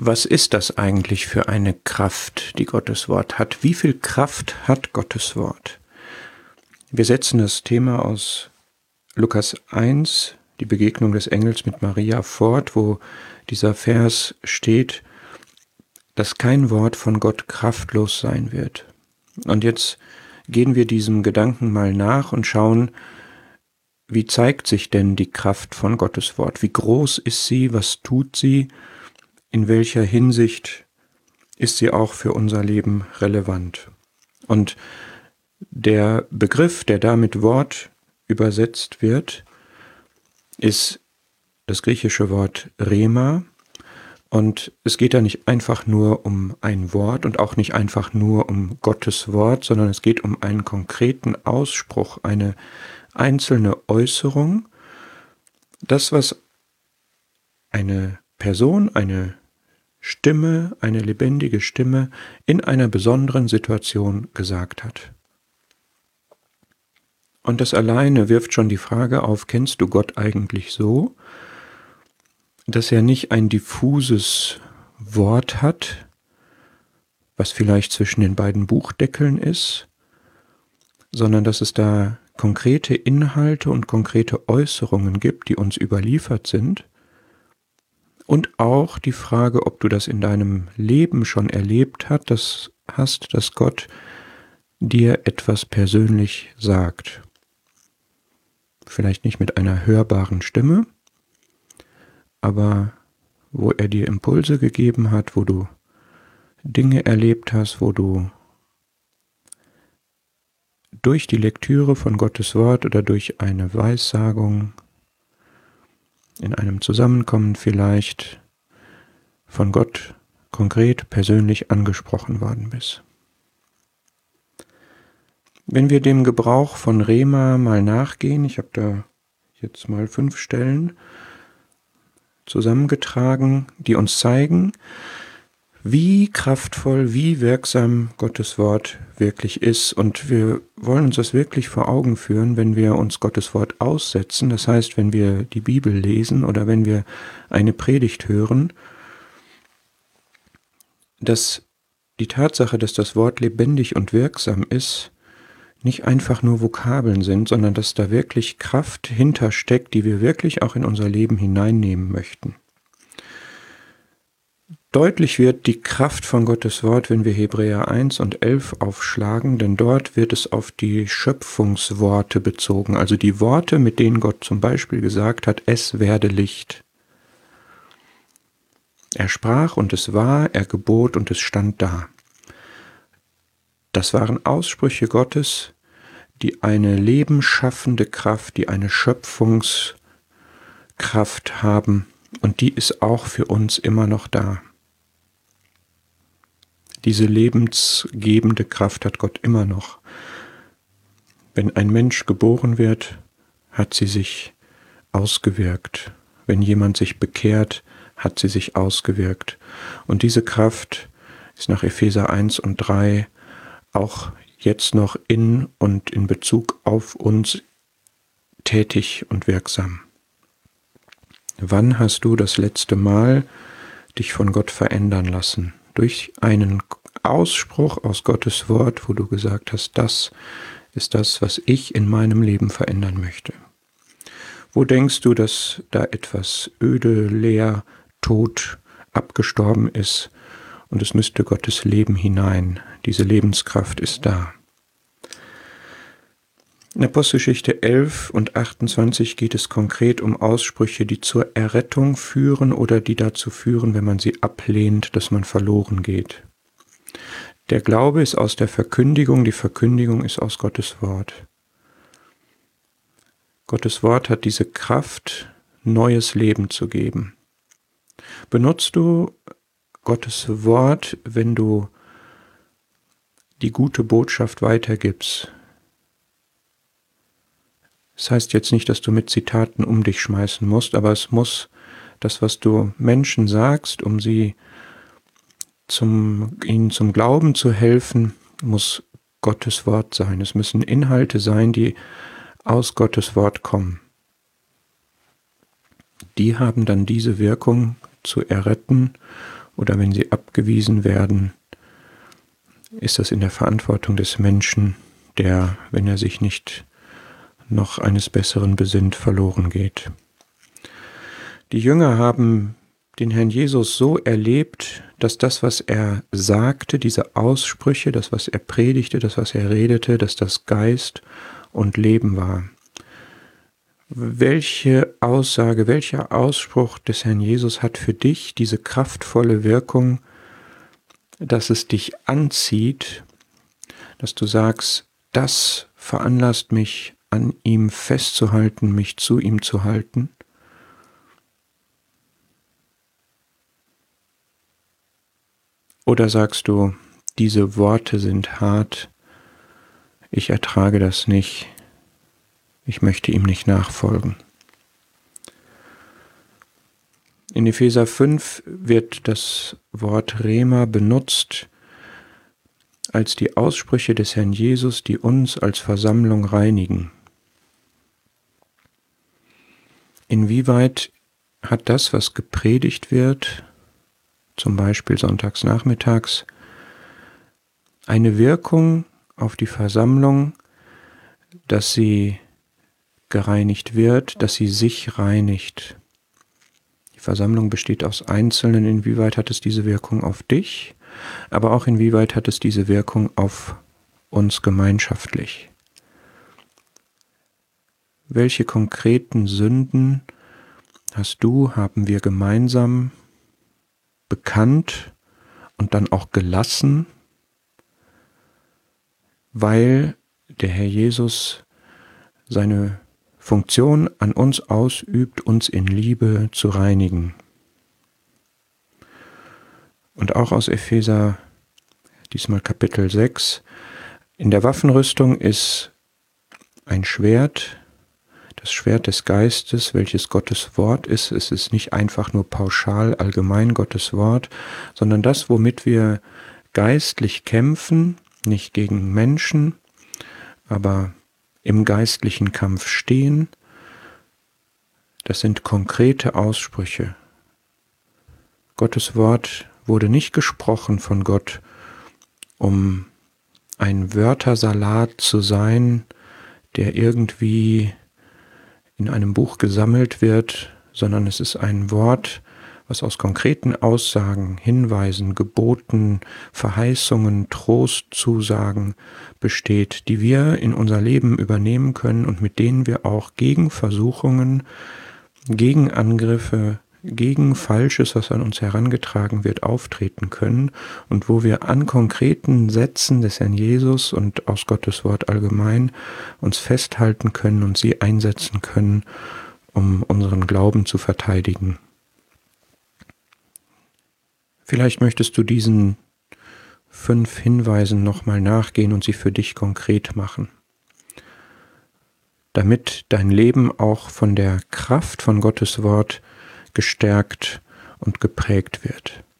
Was ist das eigentlich für eine Kraft, die Gottes Wort hat? Wie viel Kraft hat Gottes Wort? Wir setzen das Thema aus Lukas 1, die Begegnung des Engels mit Maria, fort, wo dieser Vers steht, dass kein Wort von Gott kraftlos sein wird. Und jetzt gehen wir diesem Gedanken mal nach und schauen, wie zeigt sich denn die Kraft von Gottes Wort? Wie groß ist sie? Was tut sie? In welcher Hinsicht ist sie auch für unser Leben relevant? Und der Begriff, der da mit Wort übersetzt wird, ist das griechische Wort Rhema. Und es geht da nicht einfach nur um ein Wort und auch nicht einfach nur um Gottes Wort, sondern es geht um einen konkreten Ausspruch, eine einzelne Äußerung. Das, was eine Person, eine Stimme, eine lebendige Stimme in einer besonderen Situation gesagt hat. Und das alleine wirft schon die Frage auf, kennst du Gott eigentlich so, dass er nicht ein diffuses Wort hat, was vielleicht zwischen den beiden Buchdeckeln ist, sondern dass es da konkrete Inhalte und konkrete Äußerungen gibt, die uns überliefert sind? Und auch die Frage, ob du das in deinem Leben schon erlebt hast, dass Gott dir etwas persönlich sagt. Vielleicht nicht mit einer hörbaren Stimme, aber wo er dir Impulse gegeben hat, wo du Dinge erlebt hast, wo du durch die Lektüre von Gottes Wort oder durch eine Weissagung in einem Zusammenkommen vielleicht von Gott konkret persönlich angesprochen worden bist. Wenn wir dem Gebrauch von Rhema mal nachgehen, ich habe da jetzt mal 5 Stellen zusammengetragen, die uns zeigen, wie kraftvoll, wie wirksam Gottes Wort wirklich ist. Und wir wollen uns das wirklich vor Augen führen, wenn wir uns Gottes Wort aussetzen. Das heißt, wenn wir die Bibel lesen oder wenn wir eine Predigt hören, dass die Tatsache, dass das Wort lebendig und wirksam ist, nicht einfach nur Vokabeln sind, sondern dass da wirklich Kraft hintersteckt, die wir wirklich auch in unser Leben hineinnehmen möchten. Deutlich wird die Kraft von Gottes Wort, wenn wir Hebräer 1 und 11 aufschlagen, denn dort wird es auf die Schöpfungsworte bezogen, also die Worte, mit denen Gott zum Beispiel gesagt hat, es werde Licht. Er sprach und es war, er gebot und es stand da. Das waren Aussprüche Gottes, die eine lebensschaffende Kraft, die eine Schöpfungskraft haben, und die ist auch für uns immer noch da. Diese lebensgebende Kraft hat Gott immer noch. Wenn ein Mensch geboren wird, hat sie sich ausgewirkt. Wenn jemand sich bekehrt, hat sie sich ausgewirkt. Und diese Kraft ist nach Epheser 1 und 3 auch jetzt noch in und in Bezug auf uns tätig und wirksam. Wann hast du das letzte Mal dich von Gott verändern lassen? Durch einen Ausspruch aus Gottes Wort, wo du gesagt hast, das ist das, was ich in meinem Leben verändern möchte. Wo denkst du, dass da etwas öde, leer, tot, abgestorben ist und es müsste Gottes Leben hinein? Diese Lebenskraft ist da. In Apostelgeschichte 11 und 28 geht es konkret um Aussprüche, die zur Errettung führen oder die dazu führen, wenn man sie ablehnt, dass man verloren geht. Der Glaube ist aus der Verkündigung, die Verkündigung ist aus Gottes Wort. Gottes Wort hat diese Kraft, neues Leben zu geben. Benutzt du Gottes Wort, wenn du die gute Botschaft weitergibst? Das heißt jetzt nicht, dass du mit Zitaten um dich schmeißen musst, aber es muss das, was du Menschen sagst, um ihnen zum Glauben zu helfen, muss Gottes Wort sein. Es müssen Inhalte sein, die aus Gottes Wort kommen. Die haben dann diese Wirkung zu erretten oder wenn sie abgewiesen werden, ist das in der Verantwortung des Menschen, der, wenn er sich nicht noch eines Besseren besinnt, verloren geht. Die Jünger haben den Herrn Jesus so erlebt, dass das, was er sagte, diese Aussprüche, das, was er predigte, das, was er redete, dass das Geist und Leben war. Welche Aussage, welcher Ausspruch des Herrn Jesus hat für dich diese kraftvolle Wirkung, dass es dich anzieht, dass du sagst, das veranlasst mich, an ihm festzuhalten, mich zu ihm zu halten? Oder sagst du, diese Worte sind hart, ich ertrage das nicht, ich möchte ihm nicht nachfolgen? In Epheser 5 wird das Wort Rema benutzt als die Aussprüche des Herrn Jesus, die uns als Versammlung reinigen. Inwieweit hat das, was gepredigt wird, zum Beispiel sonntags nachmittags, eine Wirkung auf die Versammlung, dass sie gereinigt wird, dass sie sich reinigt? Die Versammlung besteht aus Einzelnen. Inwieweit hat es diese Wirkung auf dich, aber auch inwieweit hat es diese Wirkung auf uns gemeinschaftlich? Welche konkreten Sünden haben wir gemeinsam bekannt und dann auch gelassen, weil der Herr Jesus seine Funktion an uns ausübt, uns in Liebe zu reinigen? Und auch aus Epheser, diesmal Kapitel 6, in der Waffenrüstung ist ein Schwert, das Schwert des Geistes, welches Gottes Wort ist. Es ist nicht einfach nur pauschal, allgemein Gottes Wort, sondern das, womit wir geistlich kämpfen, nicht gegen Menschen, aber im geistlichen Kampf stehen. Das sind konkrete Aussprüche. Gottes Wort wurde nicht gesprochen von Gott, um ein Wörtersalat zu sein, der irgendwie in einem Buch gesammelt wird, sondern es ist ein Wort, was aus konkreten Aussagen, Hinweisen, Geboten, Verheißungen, Trostzusagen besteht, die wir in unser Leben übernehmen können und mit denen wir auch gegen Versuchungen, gegen Angriffe, gegen Falsches, was an uns herangetragen wird, auftreten können und wo wir an konkreten Sätzen des Herrn Jesus und aus Gottes Wort allgemein uns festhalten können und sie einsetzen können, um unseren Glauben zu verteidigen. Vielleicht möchtest du diesen 5 Hinweisen nochmal nachgehen und sie für dich konkret machen, damit dein Leben auch von der Kraft von Gottes Wort gestärkt und geprägt wird.